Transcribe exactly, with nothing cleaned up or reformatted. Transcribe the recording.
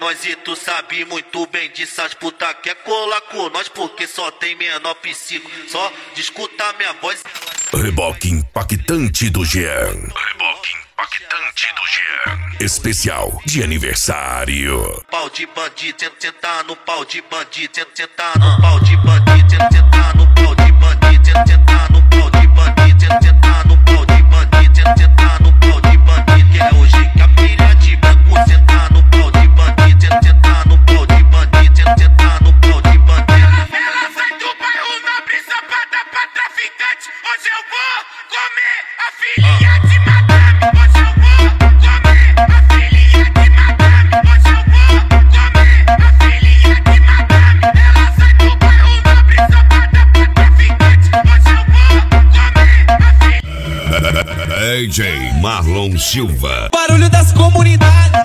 nós e tu sabe muito bem disso. As puta quer colar com nós porque só tem menor psico. Só de escutar minha voz. Reboque impactante do Jean. Reboque impactante do Jean. Especial de aniversário. Pau de bandido, tenta sentar no pau de bandido, tenta sentar no pau de bandido, tenta sentar no pau de bandido, tenta sentar no pau de bandido, tenta sentar no pau de bandido, tenta sentar no pau de bandido. Que é hoje que a filha de branco sentar no pau de bandido, tenta sentar no pau de bandido, tenta sentar no pau de bandido. Ela sai do bairro nobre, sapada pra traficante. Hoje eu vou comer a filhinha de madame. Hoje eu vou comer a filhinha de madame. Hoje eu vou comer a filhinha de madame. Ela sai do bairro nobre, sapada pra traficante. Hoje eu vou comer a filhinha. D J Marlon Silva. Barulho das comunidades.